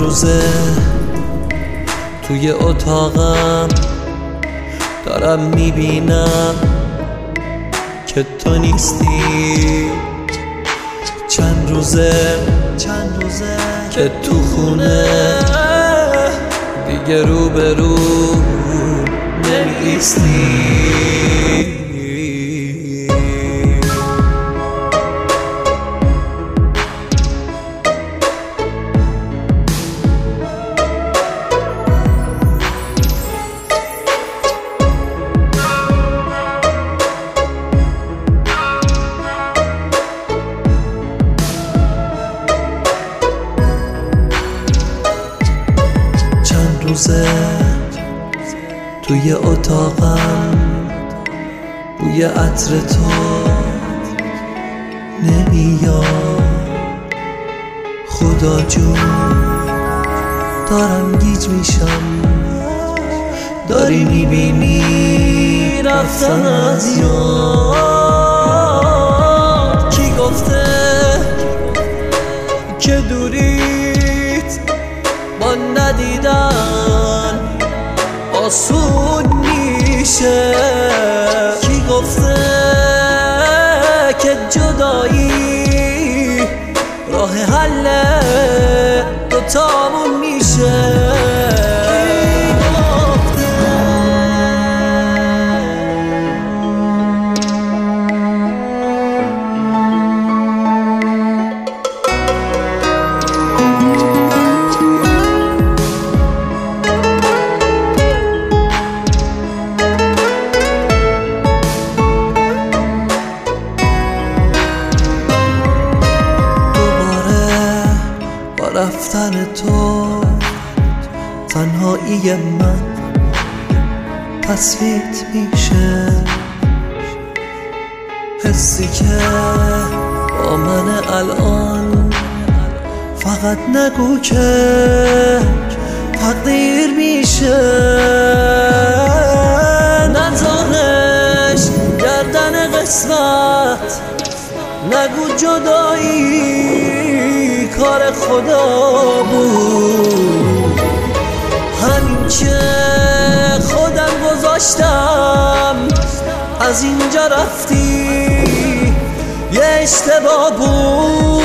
روزه توی اتاقم دارم میبینم که تو نیستی. چند روزه که تو خونه دیگه روبرو نمیستی. روزه توی اتاقم بوی عطر تو نمیاد. خدا جون دارم گیج میشم، داری میبینی رفتن از یاد. کی گفته که دوریت با ندیدن آسون میشه؟ کی گفته که جدایی راه حل دوتامون میشه؟ رفتن تو تنهایی من تثبیت میشه. حسی که با من الان فقط نگو که تقدیر میشه. نزارش گردن قسمت، نگو جدایی کار خدا بود. همین که خودم گذاشتم از اینجا رفتی یه اشتباه بود.